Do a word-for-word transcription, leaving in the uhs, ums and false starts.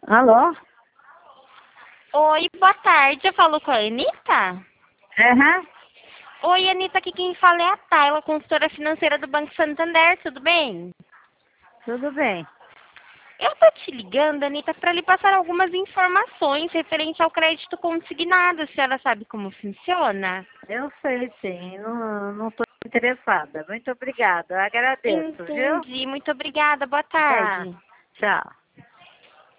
Alô? Oi, boa tarde. Eu falo com a Anitta? Aham, Oi, Anitta, aqui quem fala é a Tayla, consultora financeira do Banco Santander, tudo bem? tudo bem. Eu tô te ligando, Anitta, para lhe passar algumas informações referente ao crédito consignado. A senhora sabe como funciona? Eu sei, sim. Não, não estou interessada. Muito obrigada. Eu agradeço, viu? Entendi. Muito obrigada. Boa Tá. tarde. Tchau.